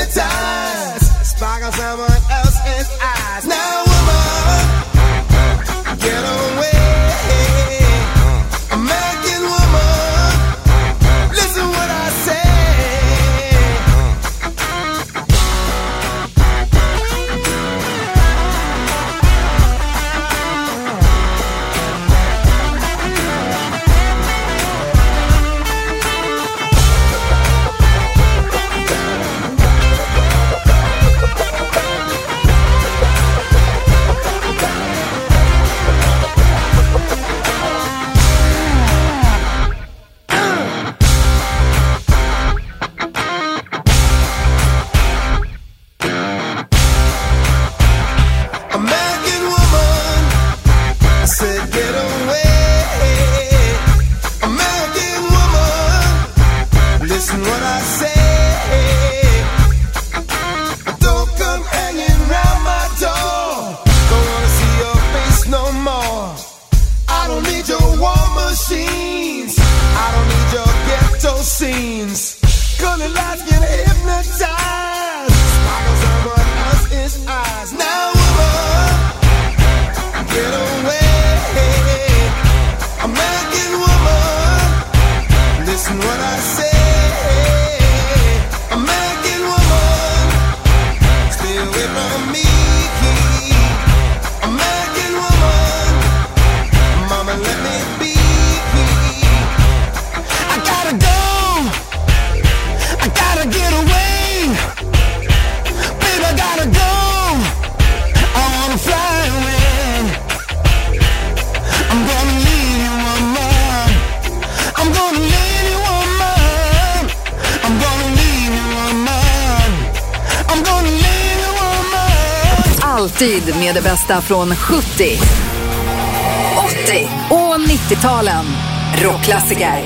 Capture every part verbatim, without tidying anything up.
hypnotized. Spark on someone else's eyes. Now, woman, get away. American woman, listen what I say. Alltid med det bästa från sjuttio, åttio och nittio-talen. Rockklassiker.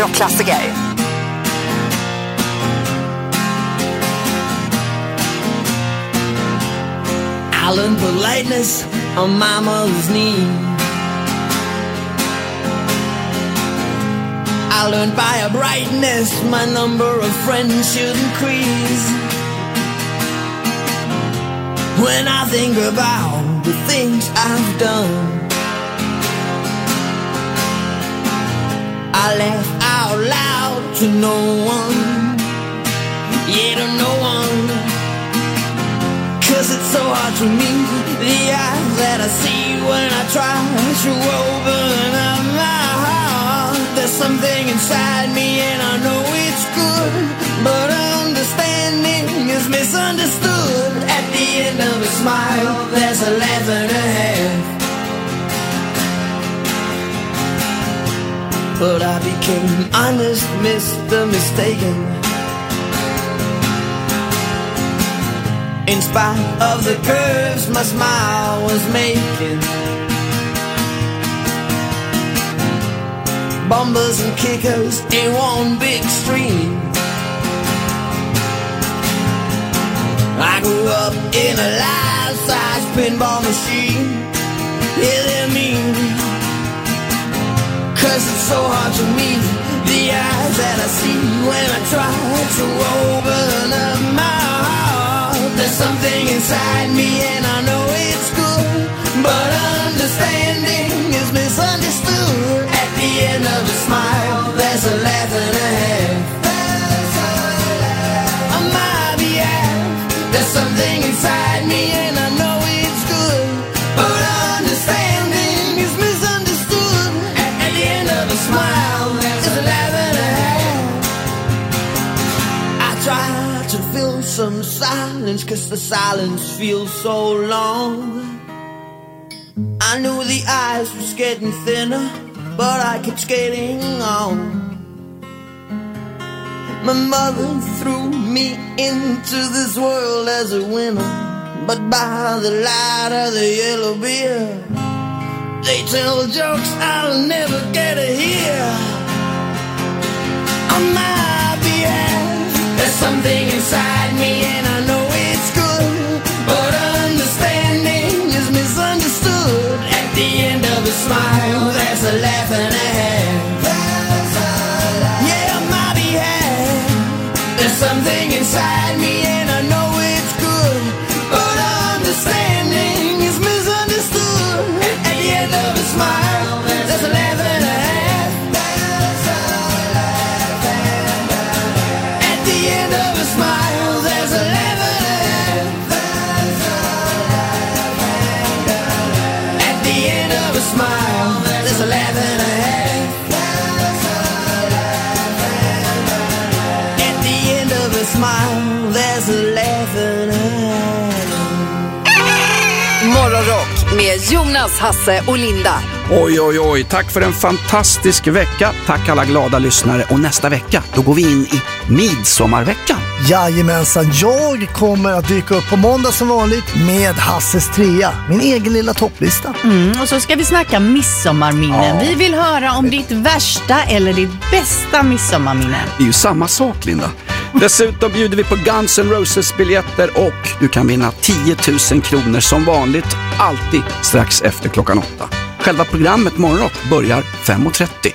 rockklassiker. I learned politeness on my mother's knee. I learned by a brightness my number of friends should increase. When I think about the things I've done, I laugh out loud to no one, yeah, to no one. Cause it's so hard to meet the eyes that I see when I try to open up my heart. There's something inside me and I know it's good, but understanding is misunderstood. At the end of a smile, there's a laugh and a half. But I became honest, Mister Mistaken. In spite of the curves my smile was making, bumpers and kickers in one big stream. I grew up in a life-size pinball machine. Yeah, they're mean, cause it's so hard to meet the eyes that I see when I try to open up my heart. There's something inside me and I know it's good, but understanding is misunderstood. At the end of a smile, there's a laugh and a half. On my behalf, there's something inside me and I know it's good, but understanding is misunderstood. At, at the end of a smile, there's a laugh and a half. I try to fill some silence, cause the silence feels so long. I knew the ice was getting thinner, but I kept skating on. My mother threw me into this world as a winner, but by the light of the yellow beer, they tell jokes I'll never get to hear. On my behalf, there's something inside me and I know it's good, but understanding is misunderstood. At the end of a smile, there's a laugh and a half. Yeah, on my behalf, there's something inside me and I know it's good, but understanding is misunderstood. At, at the end of a smile, there's a laugh and a half. At the end of a smile, there's a laugh and a half. At the end of a smile, there's a laugh and a half. At the end of a smile, there's a laugh and a half. Morgonrock med Jonas, Hasse och Linda. Oj, oj, oj. Tack för en fantastisk vecka. Tack alla glada lyssnare. Och nästa vecka, då går vi in i midsommarveckan. Jajamensan, jag kommer att dyka upp på måndag som vanligt med Hasses trea, min egen lilla topplista. Mm, och så ska vi snacka midsommarminnen. Ja. Vi vill höra om ditt värsta eller ditt bästa midsommarminne. Det är ju samma sak, Linda. Dessutom bjuder vi på Guns N' Roses biljetter och du kan vinna tio tusen kronor som vanligt, alltid strax efter klockan åtta. Själva programmet Morgonrock börjar fem och trettio.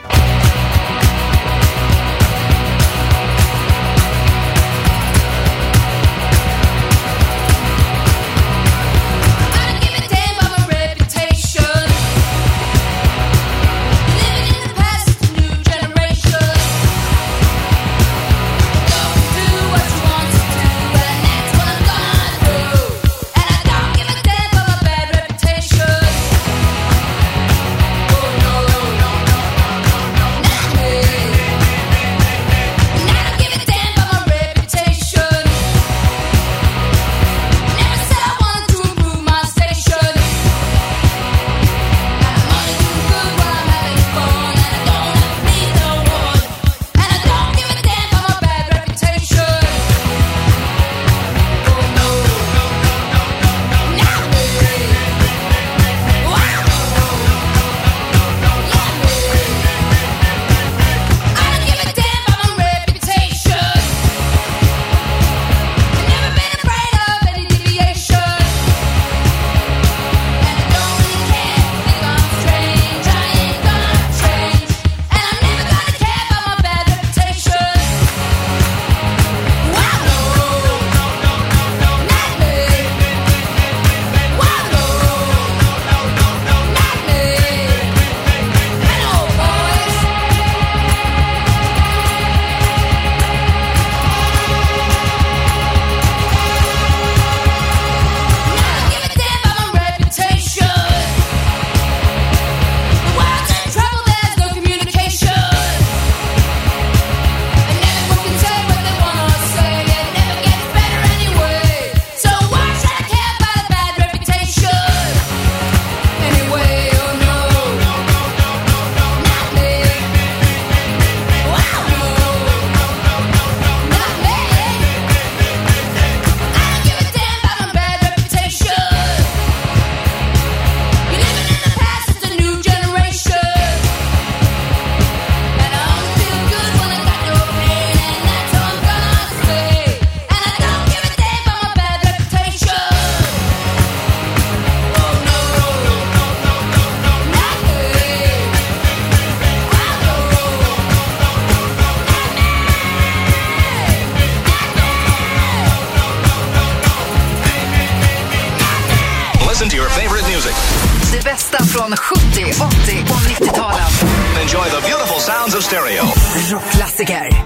music. Det bästa från sjuttio, åttio och nittio-talen. Enjoy the beautiful sounds of stereo. Rockklassiker.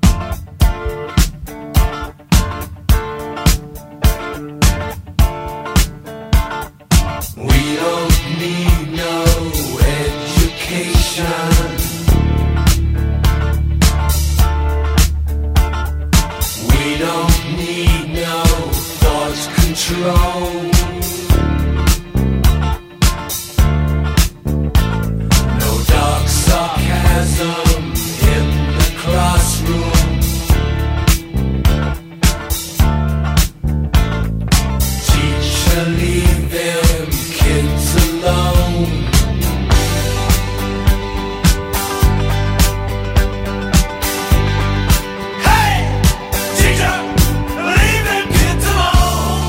We don't need no education. We don't need no thought control. No dark sarcasm in the classroom. Teacher, leave them kids alone. Hey, teacher, leave them kids alone.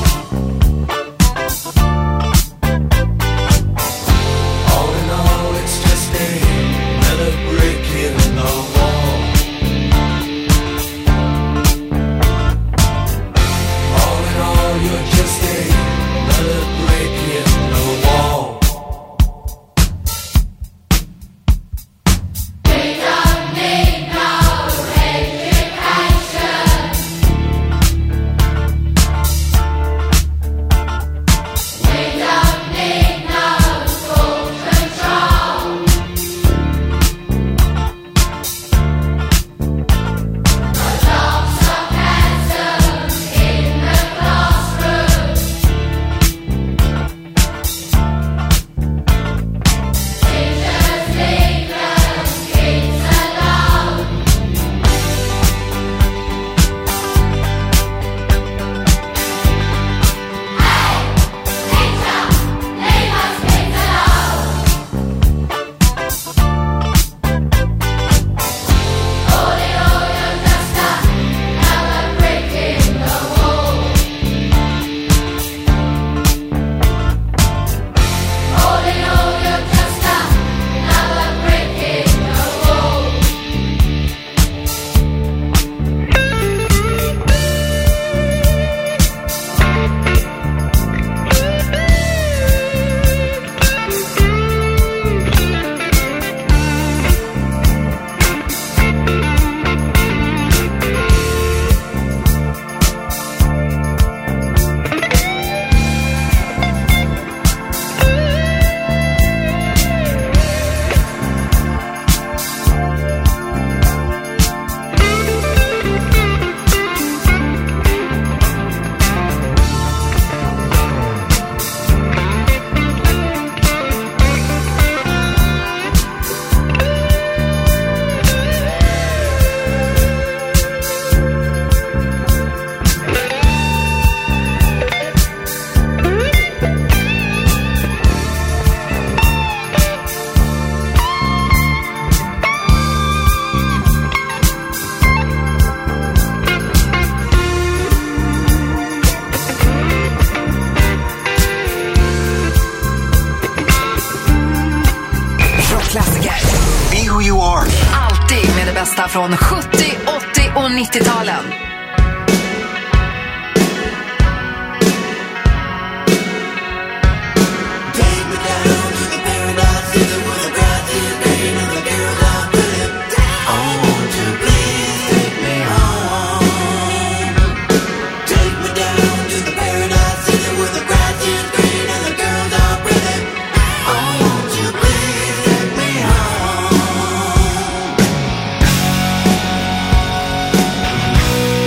All in all, it's just another brick in the wall. All in all, you're just another brick in the wall. Be who you are. Alltid med det bästa från sjuttio, åttio och nittio-talen. Oh,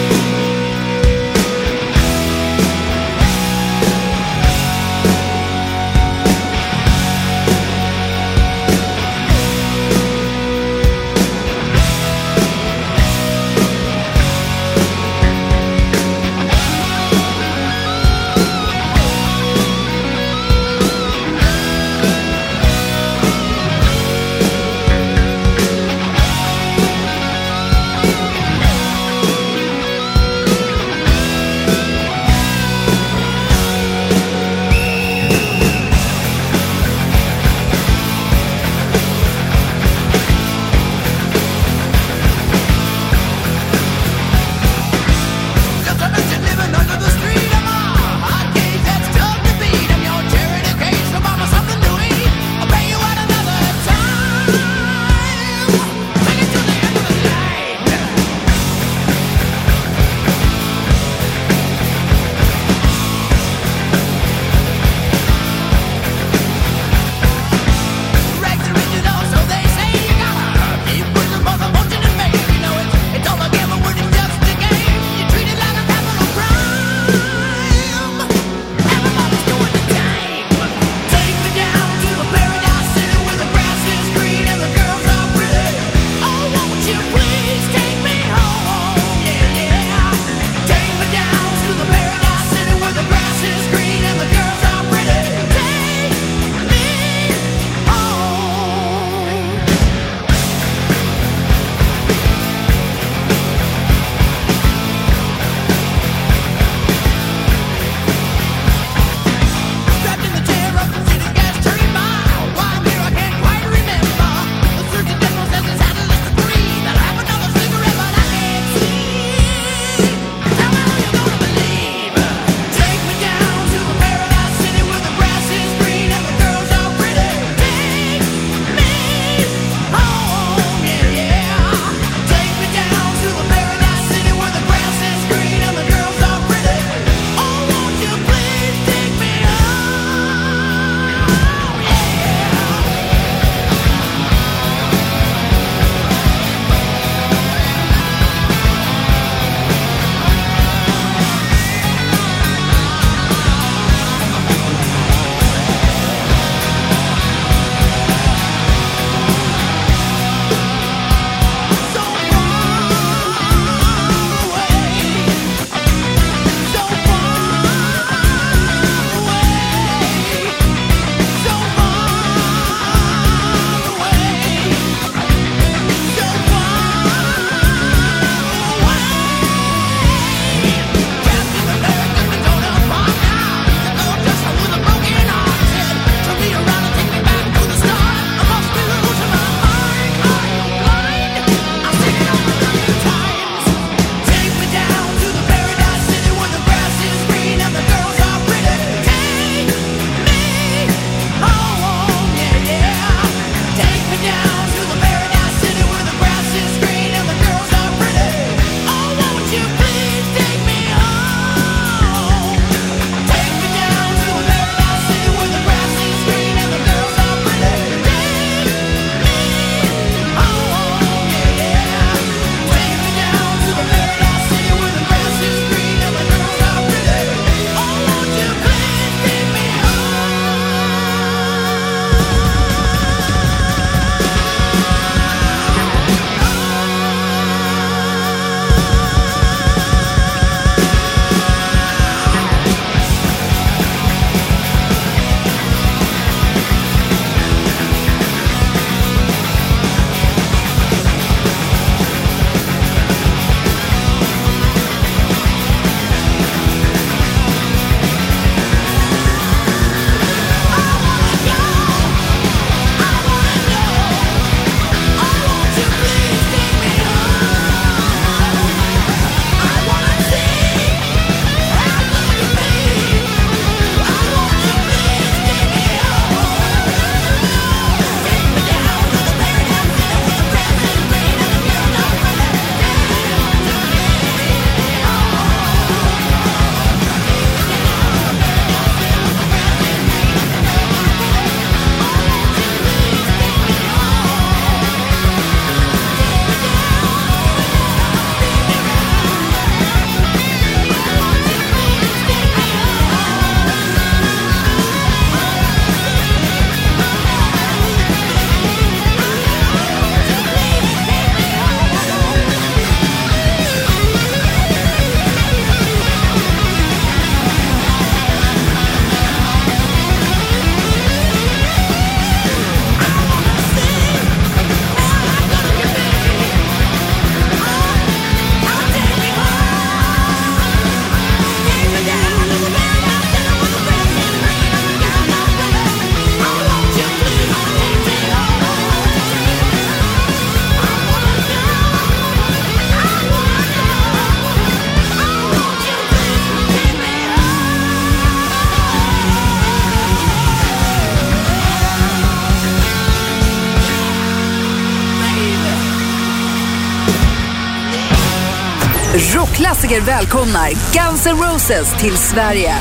Rockklassiker välkomnar Guns N' Roses till Sverige.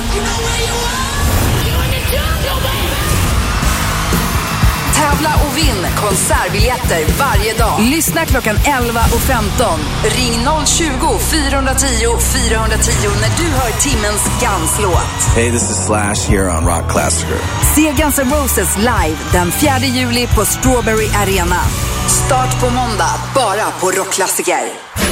Tävla och vinn konsertbiljetter varje dag. Lyssna klockan elva och femton. Ring noll tjugo, fyra tio, fyra tio när du hör timmens Guns-låt. Hey, this is Slash here on Rock Classicer. Se Guns N' Roses live den fjärde juli på Strawberry Arena. Start på måndag, bara på Rockklassiker.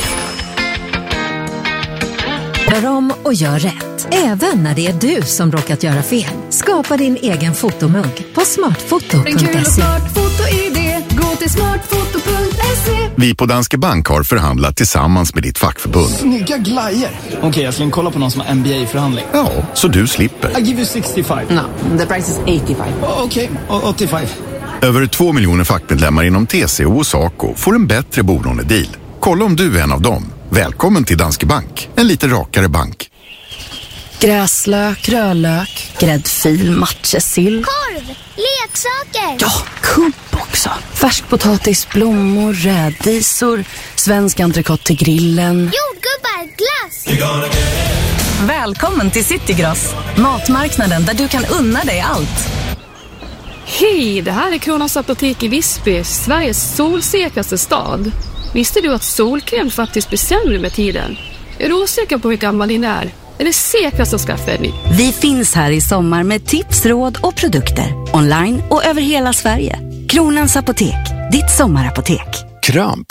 Gör om och gör rätt. Även när det är du som råkat göra fel. Skapa din egen fotomugg på smartfoto punkt se. En kul och smart foto-idé. Gå till smartfoto punkt se. Vi på Danske Bank har förhandlat tillsammans med ditt fackförbund. Snygga glajer. Okej, okay, jag ska kolla på någon som har M B A-förhandling. Ja, så du slipper. I give you sextiofem. No, the price is eighty-five. Okej, okay, åttiofem. Över två miljoner fackmedlemmar inom T C O och SACO får en bättre bolånedeal. Kolla om du är en av dem. Välkommen till Danske Bank. En lite rakare bank. Gräslök, rödlök, gräddfil, matjessill. Korv, leksaker. Ja, kubb också. Färskpotatis, blommor, rädisor, svensk entrecote till grillen. Jordgubbar, glass. Välkommen till Citygross. Matmarknaden där du kan unna dig allt. Hej, det här är Kronans apotek i Visby, Sveriges solsäkraste stad. Visste du att solkräm faktiskt blir sämre med tiden? Är du osäker på hur gammal din är? Är det säkrast att skaffa en ny? Vi finns här i sommar med tips, råd och produkter. Online och över hela Sverige. Kronans apotek, ditt sommarapotek. Kramp.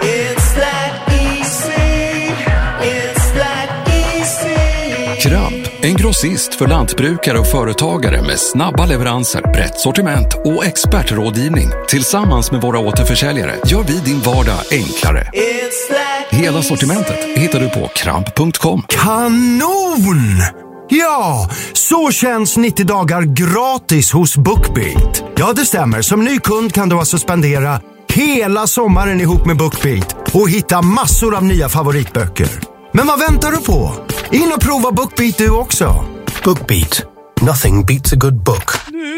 Kramp, en grossist för lantbrukare och företagare med snabba leveranser, brett sortiment och expertrådgivning. Tillsammans med våra återförsäljare gör vi din vardag enklare. Hela sortimentet hittar du på kramp punkt com. Kanon! Ja, så känns nittio dagar gratis hos BookBeat. Ja, det stämmer. Som ny kund kan du alltså spendera hela sommaren ihop med BookBeat och hitta massor av nya favoritböcker. Men vad väntar du på? In och prova BookBeat du också. BookBeat. Nothing beats a good book.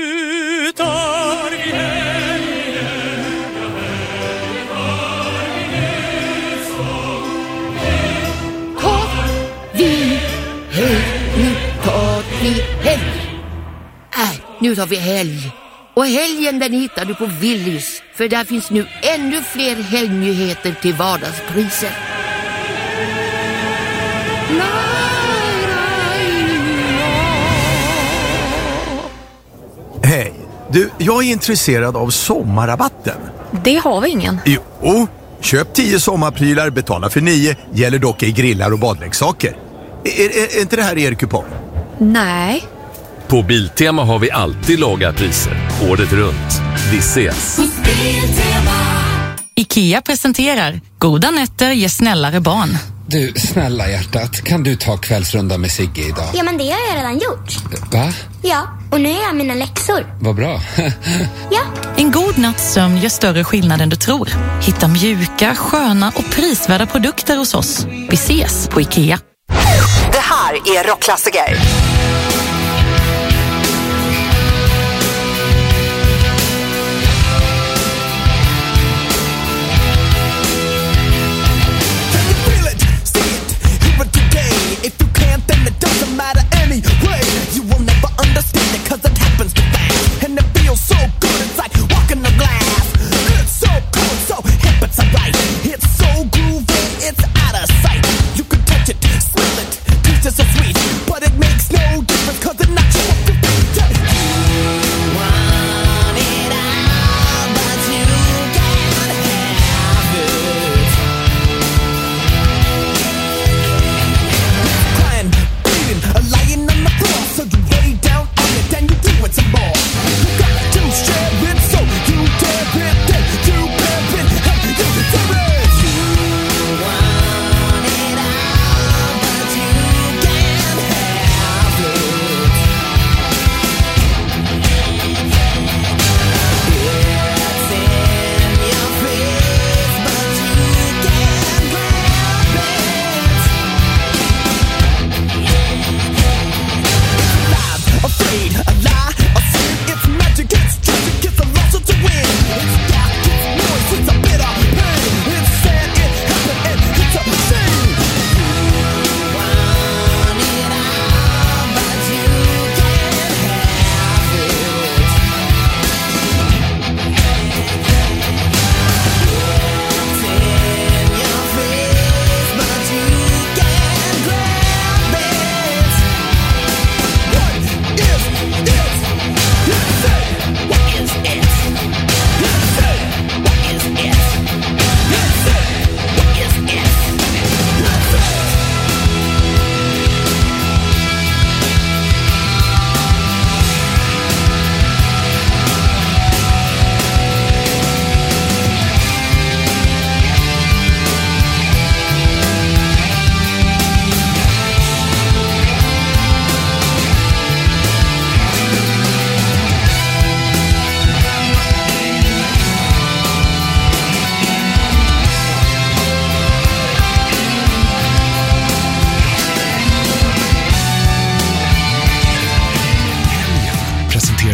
Nu tar vi helg. Och helgen den hittar du på Willys. För där finns nu ännu fler helgnyheter till vardagspriser. Hej, du, jag är intresserad av sommarrabatten. Det har vi ingen. Jo, köp tio sommarprylar, betala för nio, gäller dock i grillar och badleksaker. Är, är, är inte det här er kupong? Nej. På Biltema har vi alltid låga priser, året runt. Vi ses. IKEA presenterar Goda nätter ger snällare barn. Du, snälla hjärtat, kan du ta kvällsrunda med Sigge idag? Ja, men det har jag redan gjort. Va? Ja, och nu är jag mina läxor. Vad bra. Ja. En god natts sömn gör större skillnad än du tror. Hitta mjuka, sköna och prisvärda produkter hos oss. Vi ses på IKEA. Det här är Rockklassiker. Then you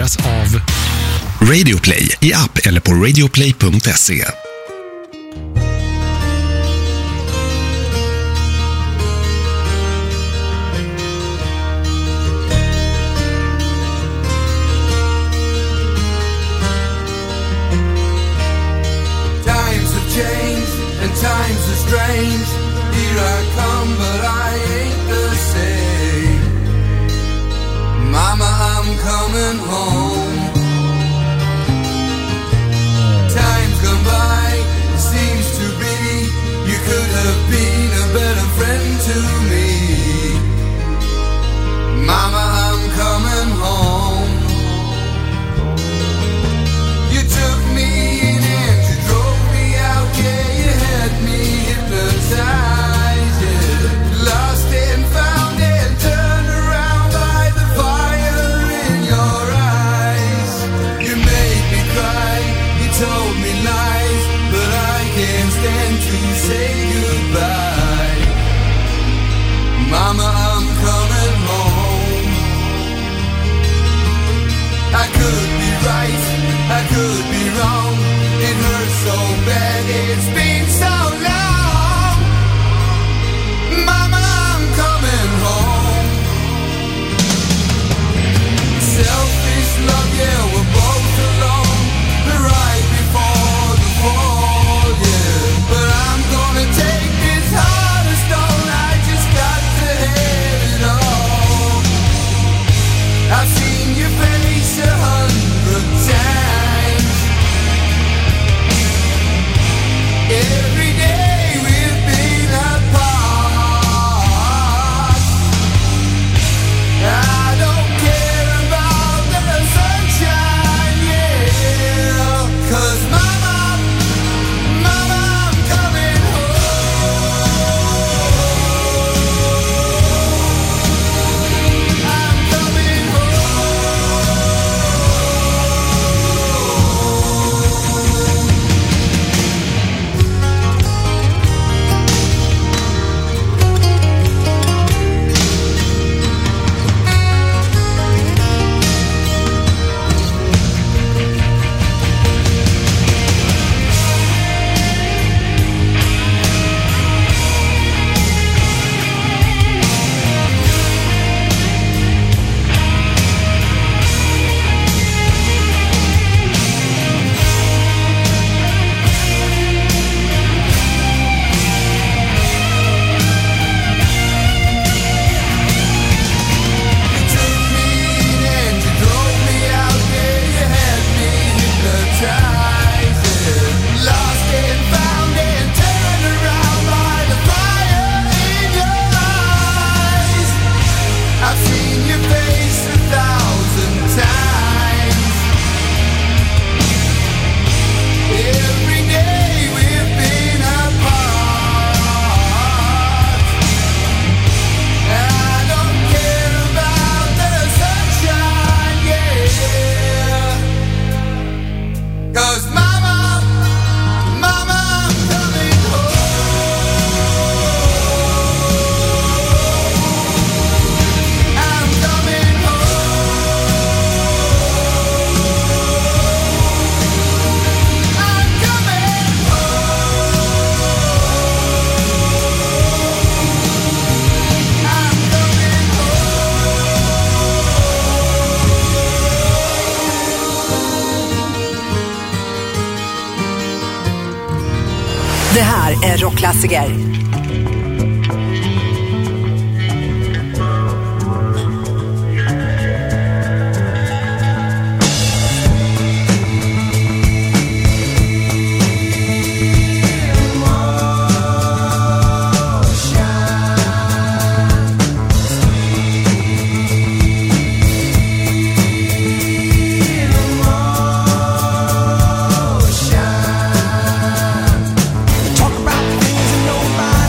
presenteras av Radioplay i app eller på radioplay punkt se. Times have changed and times are strange. Here I come, but I ain't the same. Mama, I'm coming home. Time's gone by, it seems to be. You could have been a better friend to me. Mama, I'm coming home. You took me in and you drove me out. Yeah, you had me hypnotized. Yeah, lost and found and turned around by the fire in your eyes. You made me cry, you told me lies, but I can't stand to say goodbye. Mama, I'm coming home. I could be right, I could be wrong. It hurts so bad, it's been so long. Mama, I'm coming home. Selfish love, yeah, we're both alone. Right before the fall, yeah. But I'm gonna take this heart of stone. I just got to have it all. I've seen your face a hundred times. Every day we've been apart. I don't care about the sunshine, yeah. 'Cause mama, mama, I'm coming home. I'm coming Det här är rockklassiker. Talk about things that nobody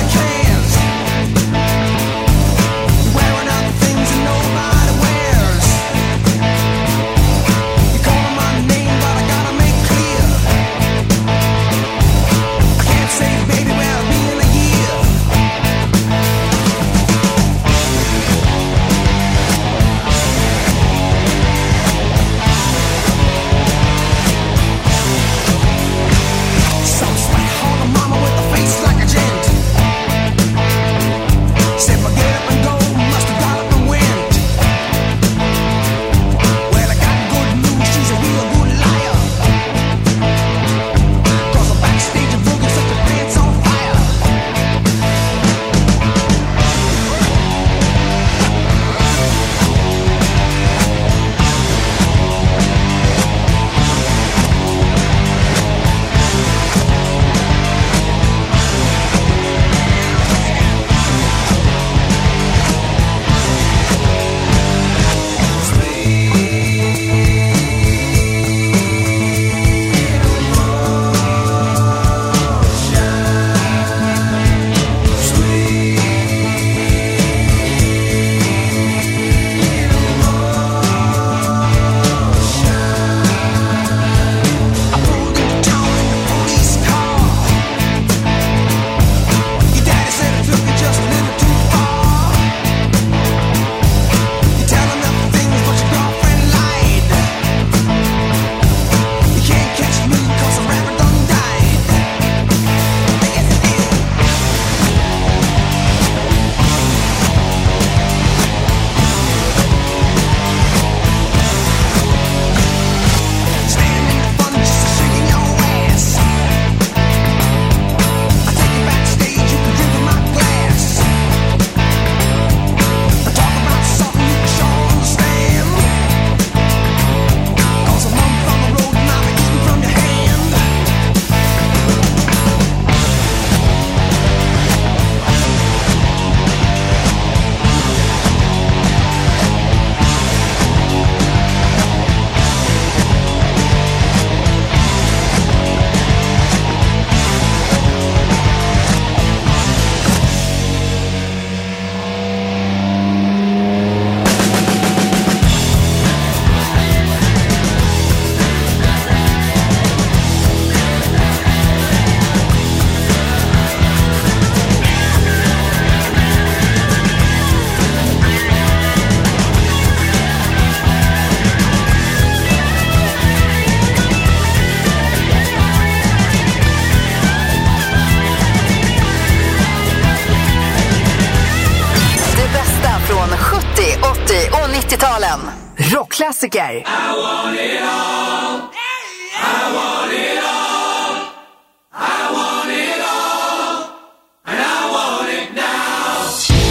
rockklassiker. I want it all. I want it all. I want it all. And I want it now.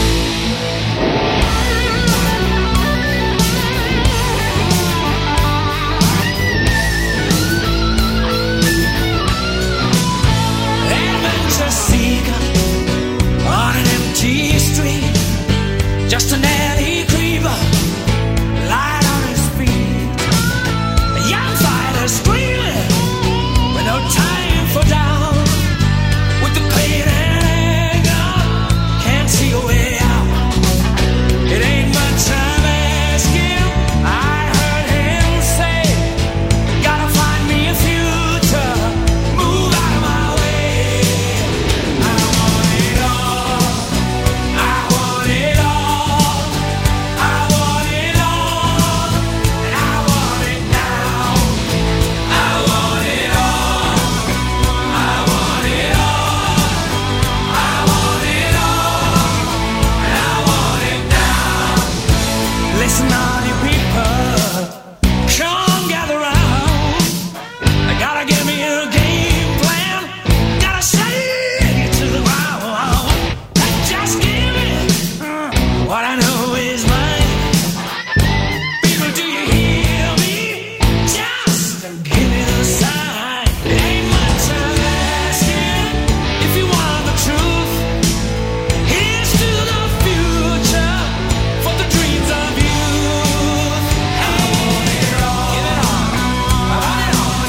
Adventure seeker on an empty street, just an alley creeper, light on his feet. A young fighter screaming with no time for down, with the pain and anger, can't see a way out. It ain't much I'm asking, I heard him say, gotta find me a future, move out of my way. I want it all, I want it all, I want it all, and I want it now. I want it all, I want it all, I want it all, and I want it now. Listen, all you people, come gather round. I gotta give me a game plan, gotta shake it to the ground. Just give me uh, what I know is mine. People, do you hear me? Just give me the sign. It ain't much I'm asking. If you want the truth, here's to the future, for the dreams of youth. I want it all. Give it all. I want it all.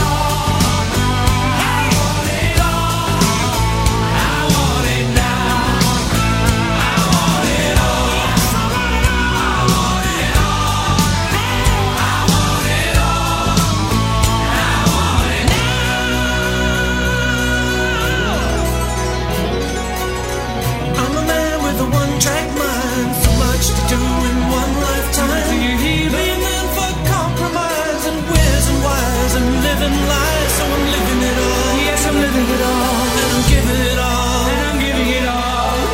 I want it all. I want it now. I want it all. I want it all. I want it all. I want it now. I'm a man with a one-track mind, so much to do in one lifetime. Living for compromise and where's and why's and living lies, so I'm living it all. Yes, I'm living it all, and I'm giving it all, and I'm giving it all.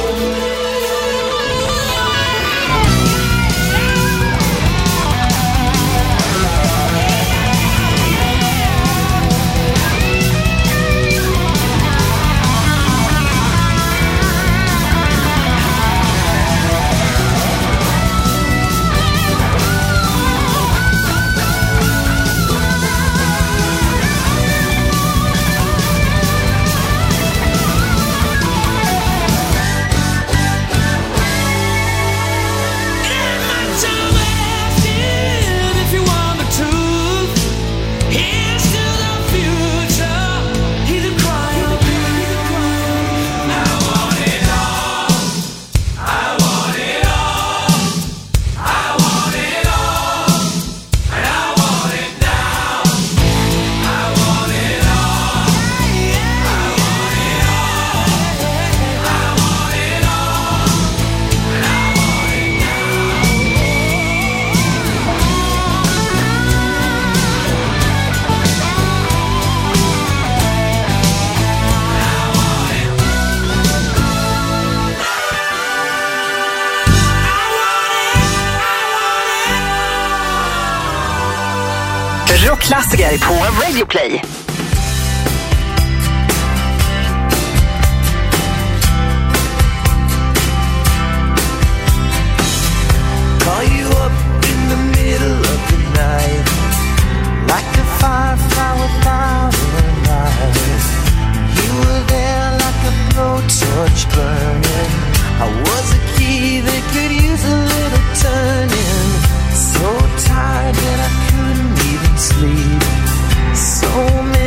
If you want the truth, here's to the future. Either cry or cry. I want it all. I want it all. I want it all. And I want it now. I want it all. I want it all. I want it all. And I want it Rockklassiker på Radio Play. Call you up in the middle of the night, like a firefly without a light. You were there like a blowtorch burning. I was a key that could use a little turning. So tired that I couldn't even sleep. So many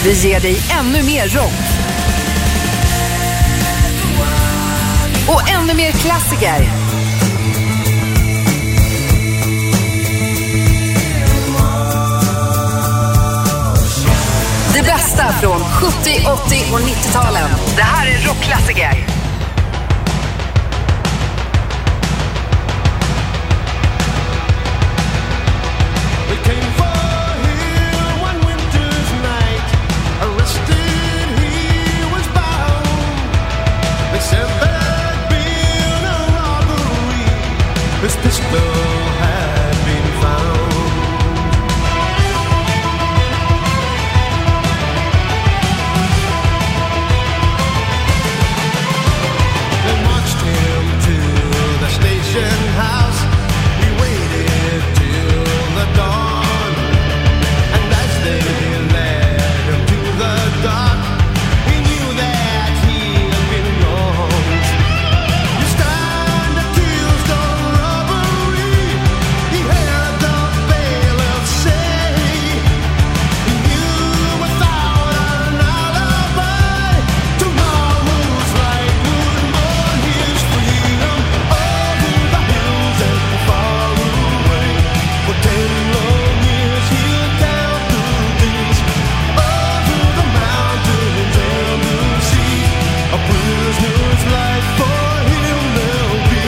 Vi ger dig ännu mer rock. Och ännu mer klassiker. Det bästa från sjuttio, åttio och nittio-talen. Det här är rockklassiker. His pistol had been found. They marched him to the station house. He waited till the dawn, and as they led him to the dock, he knew that he had been wronged. You stand accused of robbery. He heard the bailiff say he knew without an alibi tomorrow's light would mourn his freedom over the hills and far away. For ten long years he'll count the days over the mountains and the seas. A prisoner's life for him there'll be.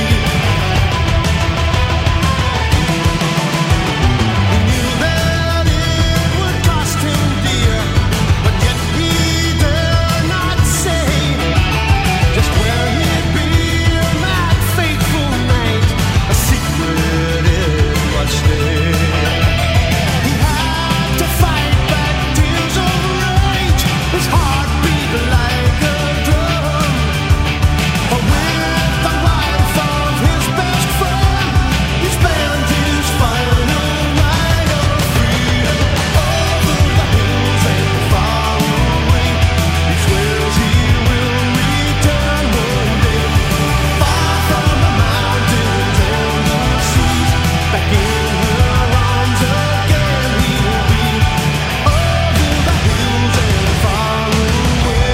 He knew that it would cost him dear, but yet he dare not say just where he'd be on that fateful night. A secret it must stay. He had to fight back tears of rage. His heart beat like a drum. For with the life of his best friend, he spent his final night of freedom over the hills and far away. He swears he will return one day, far from the mountains and the seas. Back in her arms again he'll be, over the hills and far away.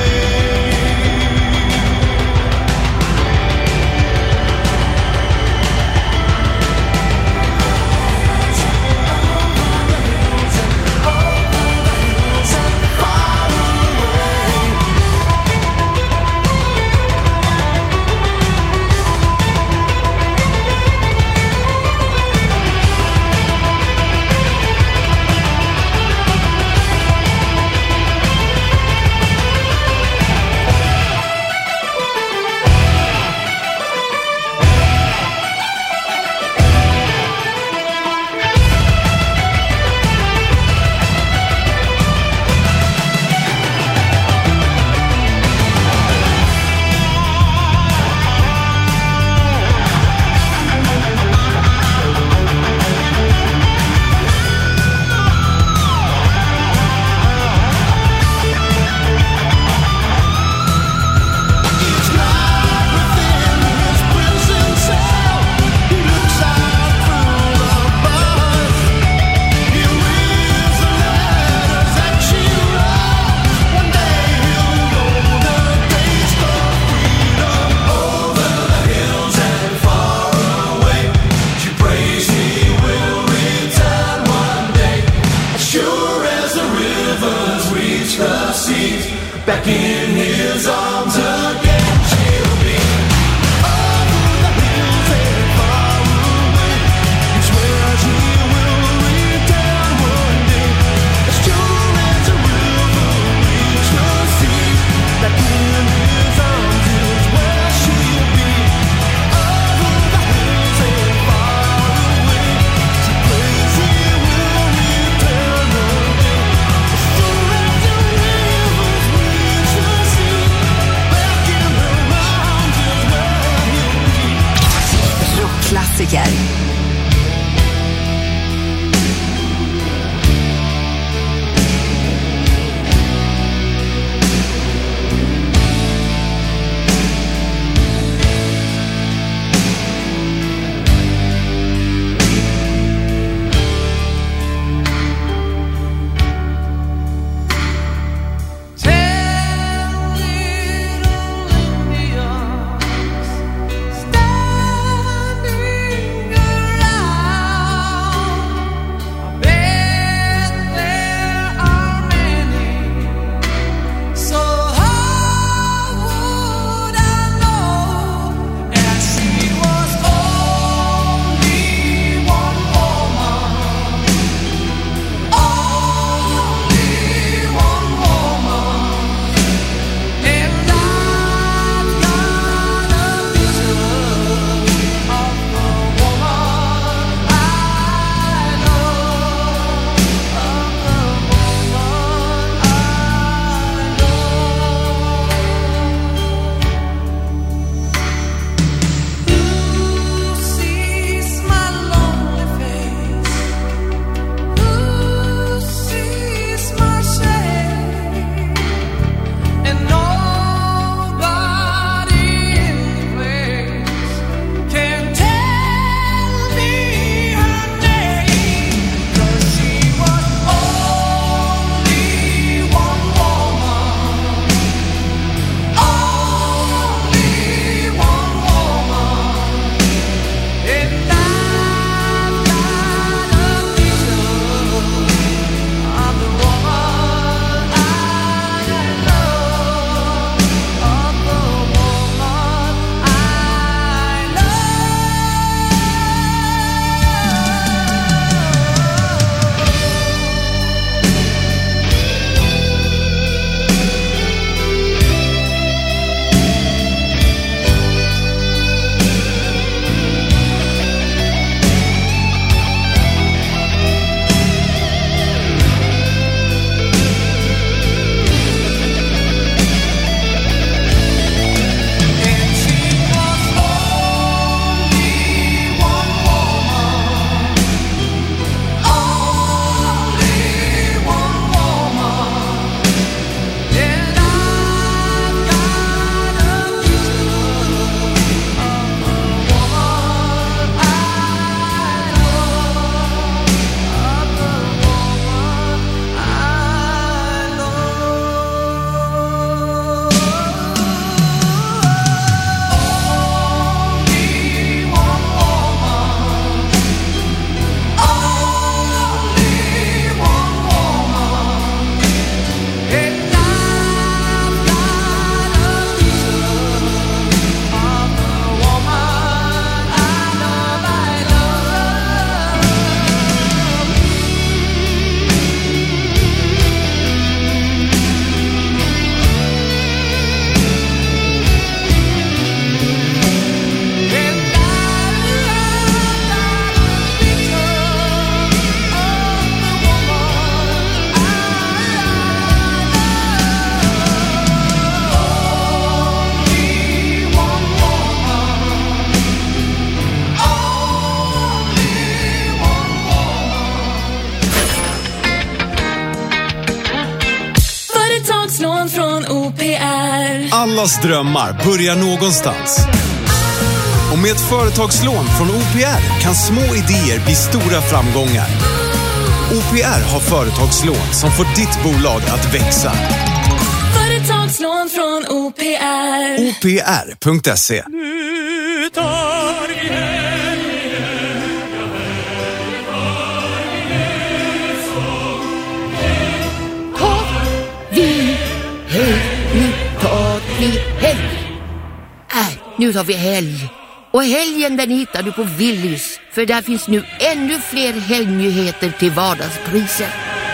Back in his arms again she'll be, over the hills and far away. He swears he will return one day, as sure as a river reaches the sea. Back in his arms is where she'll be, over the hills and far away. She prays he will return one day, as sure as the rivers reach the sea. Allas drömmar börjar någonstans. Och med ett företagslån från O P R kan små idéer bli stora framgångar. O P R har företagslån som får ditt bolag att växa. Företagslån från O P R. O P R punkt se. Nu tar vi Nu tar vi helg. Och helgen den hittar du på Willys. För där finns nu ännu fler helgnyheter till vardagspriser.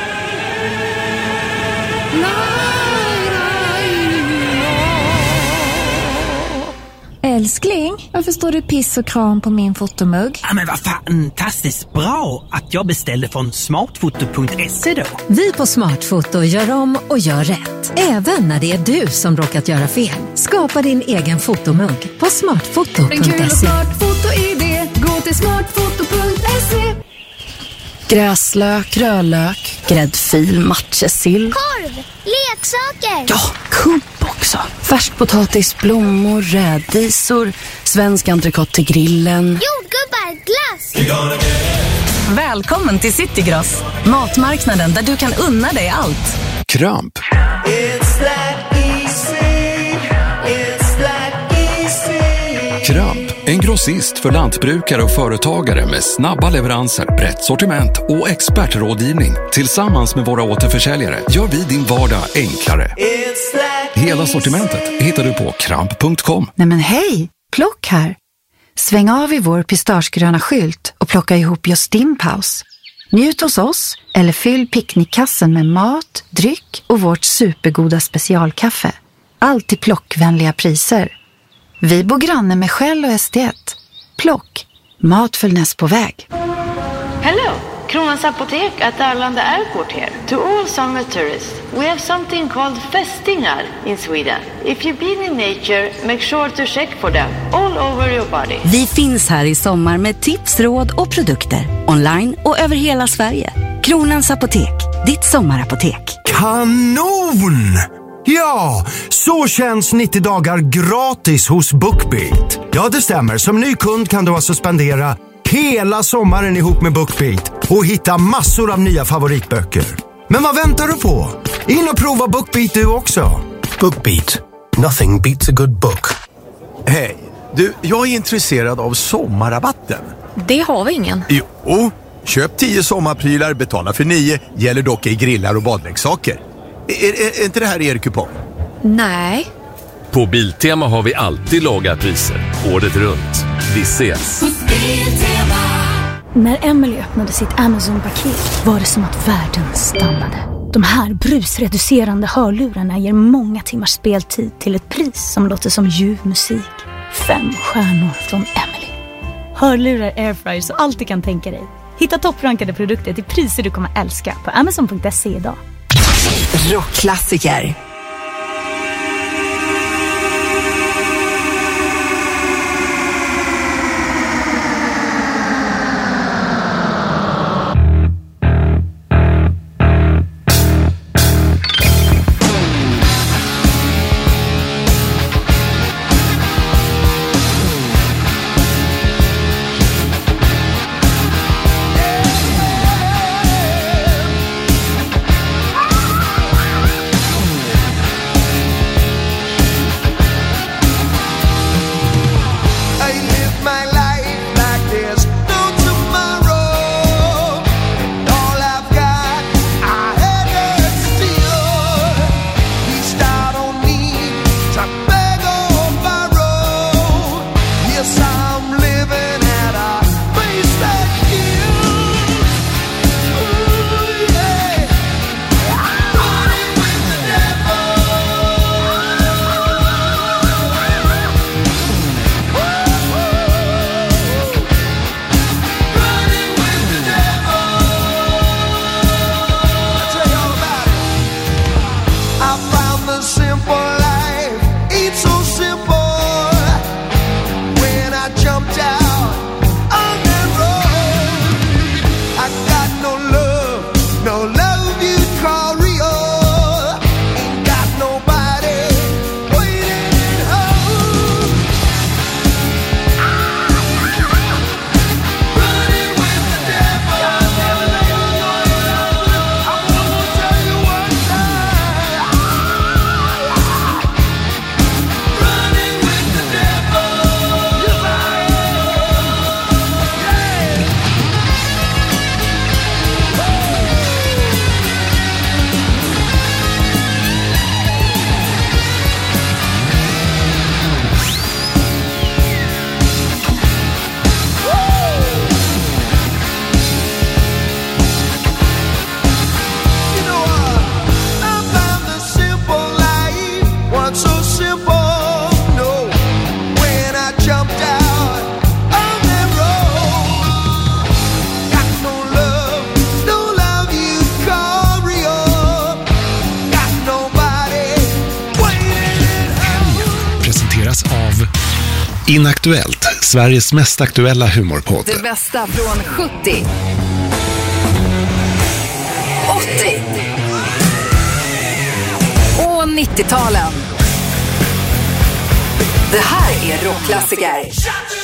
Älskling, varför står det piss och kram på min fotomugg? Ja, men vad fantastiskt bra att jag beställde från smartfoto punkt se då. Vi på Smartfoto gör om och gör rätt. Även när det är du som råkat göra fel. Skapa din egen fotomugg på smartfoto punkt se. En kul och smartfoto-idé. Gå till smartfoto punkt se. Gräslök, rödlök, gräddfil, matjessill. Korv, leksaker. Ja, kubb också. Färskpotatis, blommor, rädisor, svensk entrecote till grillen. Jordgubbar, glass. Välkommen till Citygross. Matmarknaden där du kan unna dig allt. Kramp. It's that easy. It's that easy. Kramp, en grossist för lantbrukare och företagare med snabba leveranser, brett sortiment och expertrådgivning. Tillsammans med våra återförsäljare gör vi din vardag enklare. Hela sortimentet hittar du på kramp punkt com. Nej men hej, Plock här. Sväng av i vår pistagegröna skylt och plocka ihop just din paus. Njut hos oss eller fyll picknickkassen med mat, dryck och vårt supergoda specialkaffe. Allt till plockvänliga priser. Vi bor granne med Shell och S D ett. Plock, mat för näst på väg. Hello, Kronans Apotek at Arlanda Airport here. To all summer tourists, we have something called fästingar in Sweden. If you've been in nature, make sure to check for them all over your body. Vi finns här i sommar med tips, råd och produkter. Online och över hela Sverige. Kronans Apotek, ditt sommarapotek. Kanon! Ja, så känns nittio dagar gratis hos BookBeat. Ja, det stämmer. Som ny kund kan du alltså spendera hela sommaren ihop med BookBeat och hitta massor av nya favoritböcker. Men vad väntar du på? In och prova BookBeat du också. BookBeat. Nothing beats a good book. Hej, du, jag är intresserad av sommarrabatten. Det har vi ingen. Jo, köp tio sommarprylar, betala för nio, gäller dock i grillar och badleksaker. Är, är, är inte det här er kupong? Nej. På Biltema har vi alltid låga priser. Året runt. Vi ses. När Emily öppnade sitt Amazon-paket var det som att världen stannade. De här brusreducerande hörlurarna ger många timmars speltid till ett pris som låter som ljuv musik. Fem stjärnor från Emily. Hörlurar, airfryers och allt du kan tänka dig. Hitta topprankade produkter till priser du kommer älska på amazon punkt se idag. Rockklassiker. Inaktuellt, Sveriges mest aktuella humorpodd. Det bästa från sjuttio, åttio och nittio-talen. Det här är rockklassiker.